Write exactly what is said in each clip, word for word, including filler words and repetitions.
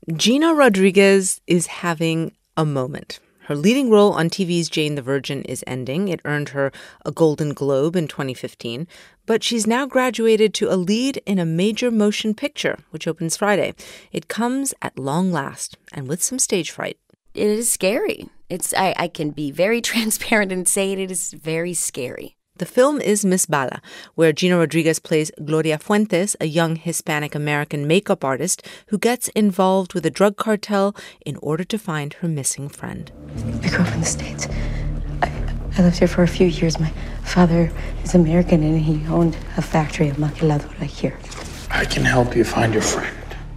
Gina Rodriguez is having a moment. Her leading role on T V's Jane the Virgin is ending. It earned her a Golden Globe in twenty fifteen. But she's now graduated to a lead in a major motion picture, which opens Friday. It comes at long last and with some stage fright. It is scary. It's I, I can be very transparent and say it, it is very scary. The film is Miss Bala, where Gina Rodriguez plays Gloria Fuentes, a young Hispanic-American makeup artist who gets involved with a drug cartel in order to find her missing friend. I grew up in the States. I, I lived here for a few years. My father is American, and he owned a factory, a maquiladora here. I can help you find your friend.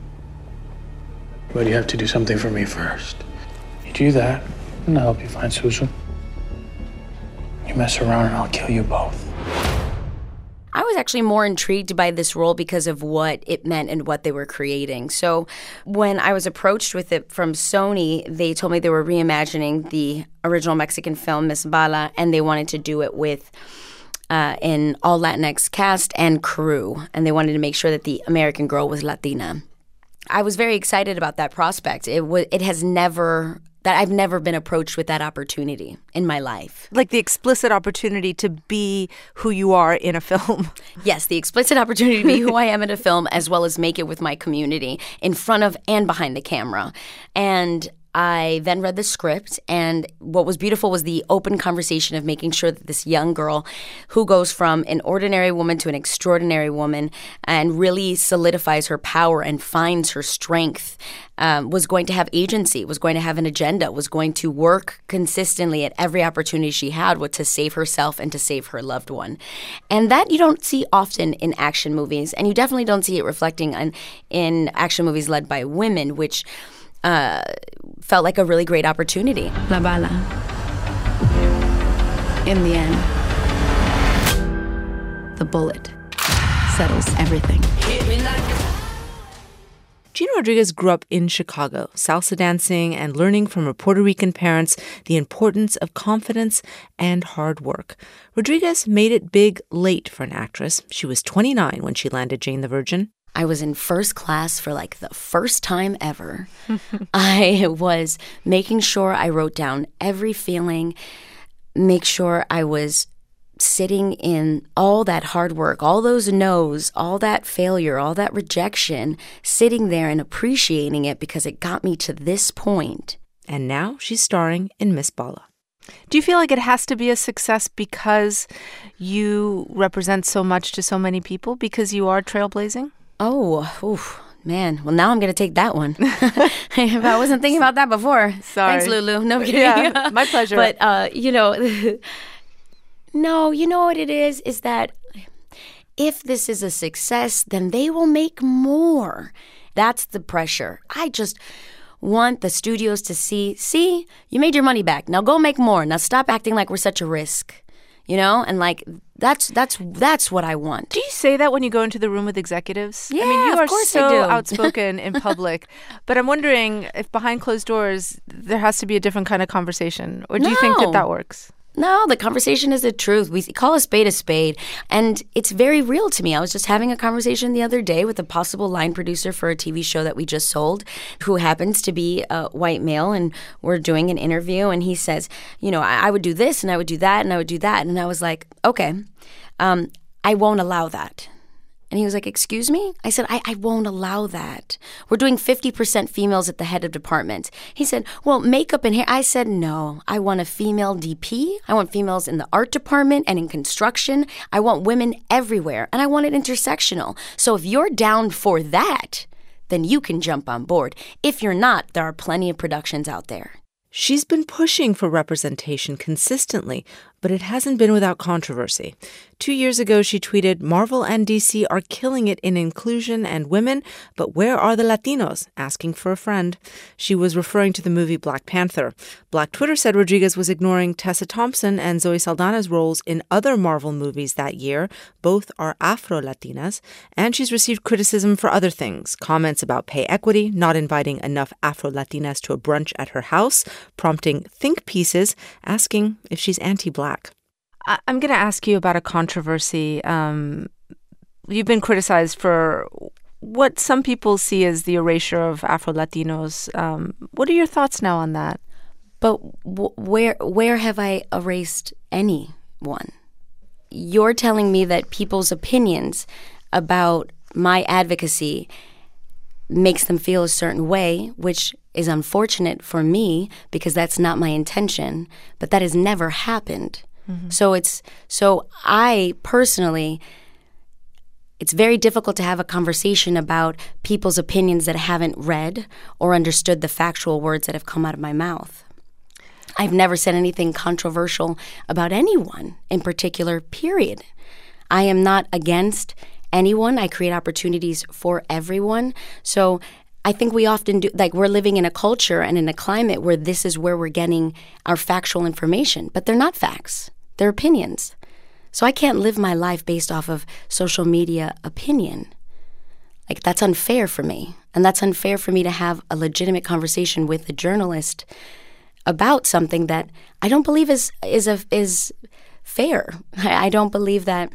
But you have to do something for me first. You do that, and I'll help you find Susan. You mess around and I'll kill you both. I was actually more intrigued by this role because of what it meant and what they were creating. So when I was approached with it from Sony, they told me they were reimagining the original Mexican film, Miss Bala, and they wanted to do it with uh, an all Latinx cast and crew. And they wanted to make sure that the American girl was Latina. I was very excited about that prospect. It was, it has never... that I've never been approached with that opportunity in my life. Like the explicit opportunity to be who you are in a film. Yes, the explicit opportunity to be who I am in a film, as well as make it with my community in front of and behind the camera. And I then read the script, and what was beautiful was the open conversation of making sure that this young girl who goes from an ordinary woman to an extraordinary woman and really solidifies her power and finds her strength um, was going to have agency, was going to have an agenda, was going to work consistently at every opportunity she had with, to save herself and to save her loved one. And that you don't see often in action movies, and you definitely don't see it reflecting on, in action movies led by women, which... Uh, felt like a really great opportunity. La bala. In the end, the bullet settles everything. Gina Rodriguez grew up in Chicago, salsa dancing and learning from her Puerto Rican parents the importance of confidence and hard work. Rodriguez made it big late for an actress. She was twenty-nine when she landed Jane the Virgin. I was in first class for like the first time ever. I was making sure I wrote down every feeling, make sure I was sitting in all that hard work, all those no's, all that failure, all that rejection, sitting there and appreciating it because it got me to this point. And now she's starring in Miss Bala. Do you feel like it has to be a success because you represent so much to so many people, because you are trailblazing? Oh, oof, man. Well, now I'm going to take that one. I wasn't thinking about that before. Sorry. Thanks, Lulu. No, I'm kidding. Yeah, my pleasure. But, uh, you know, no, you know what it is, is that if this is a success, then they will make more. That's the pressure. I just want the studios to see, see, you made your money back. Now go make more. Now stop acting like we're such a risk. You know, and like that's that's that's what I want. Do you say that when you go into the room with executives? Yeah, I mean, you of are course so I do. outspoken in public, but I'm wondering if behind closed doors there has to be a different kind of conversation, or do No. you think that that works? No, the conversation is the truth. We call a spade a spade. And it's very real to me. I was just having a conversation the other day with a possible line producer for a T V show that we just sold, who happens to be a white male. And we're doing an interview. And he says, you know, I, I would do this and I would do that and I would do that. And I was like, okay, um, I won't allow that. And he was like, excuse me? I said, I, I won't allow that. We're doing fifty percent females at the head of departments. He said, well, makeup and hair. I said, no, I want a female D P. I want females in the art department and in construction. I want women everywhere. And I want it intersectional. So if you're down for that, then you can jump on board. If you're not, there are plenty of productions out there. She's been pushing for representation consistently, but it hasn't been without controversy. Two years ago, she tweeted, Marvel and D C are killing it in inclusion and women, but where are the Latinos? Asking for a friend. She was referring to the movie Black Panther. Black Twitter said Rodriguez was ignoring Tessa Thompson and Zoe Saldana's roles in other Marvel movies that year. Both are Afro-Latinas. And she's received criticism for other things. Comments about pay equity, not inviting enough Afro-Latinas to a brunch at her house, prompting think pieces, asking if she's anti-Black. I'm going to ask you about a controversy. Um, you've been criticized for what some people see as the erasure of Afro-Latinos. Um, what are your thoughts now on that? But w- where where have I erased anyone? You're telling me that people's opinions about my advocacy makes them feel a certain way, which is unfortunate for me because that's not my intention, but that has never happened. Mm-hmm. So it's so I personally, it's very difficult to have a conversation about people's opinions that haven't read or understood the factual words that have come out of my mouth. I've never said anything controversial about anyone in particular, period. I am not against anyone. I create opportunities for everyone. So I think we often do, like we're living in a culture and in a climate where this is where we're getting our factual information, but they're not facts. They're opinions. So I can't live my life based off of social media opinion. Like that's unfair for me. And that's unfair for me to have a legitimate conversation with a journalist about something that I don't believe is is a, is fair. I, I don't believe that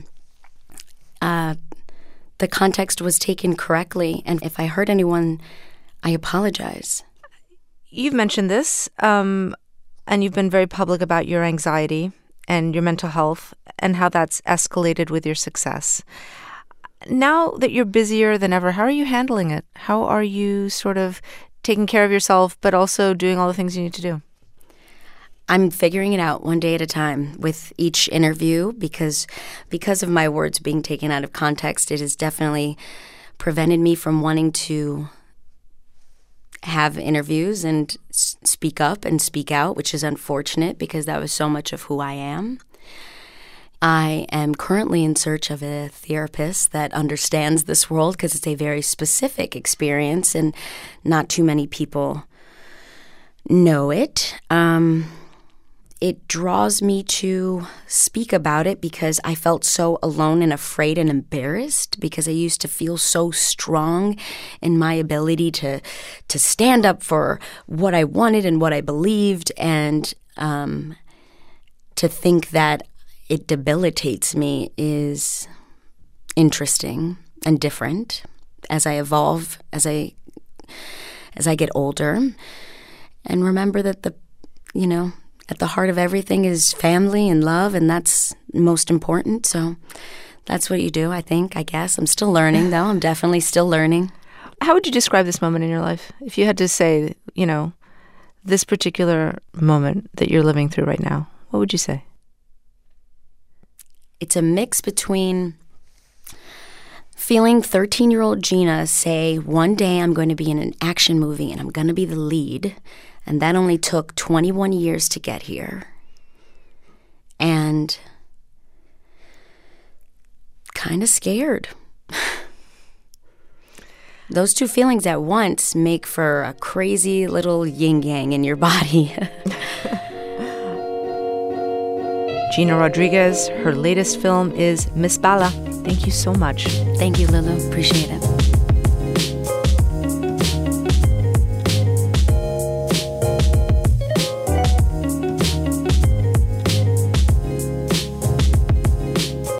uh, the context was taken correctly. And if I hurt anyone, I apologize. You've mentioned this, um, and you've been very public about your anxiety and your mental health and how that's escalated with your success. Now that you're busier than ever, how are you handling it? How are you sort of taking care of yourself, but also doing all the things you need to do? I'm figuring it out one day at a time with each interview because because of my words being taken out of context, it has definitely prevented me from wanting to have interviews and s- speak up and speak out, which is unfortunate because that was so much of who I am. I am currently in search of a therapist that understands this world because it's a very specific experience and not too many people know it. Um, it draws me to speak about it because I felt so alone and afraid and embarrassed because I used to feel so strong in my ability to to stand up for what I wanted and what I believed, and um, to think that it debilitates me is interesting and different as I evolve, as I as I get older. And remember that the, you know, at the heart of everything is family and love, and that's most important. So that's what you do, I think, I guess. I'm still learning, though. I'm definitely still learning. How would you describe this moment in your life? If you had to say, you know, this particular moment that you're living through right now, what would you say? It's a mix between feeling thirteen-year-old Gina say, one day I'm going to be in an action movie and I'm going to be the lead, and that only took twenty-one years to get here, and kind of scared. Those two feelings at once make for a crazy little yin-yang in your body. Gina Rodriguez, her latest film is Miss Bala. Thank you so much. Thank you, Lulu. Appreciate it.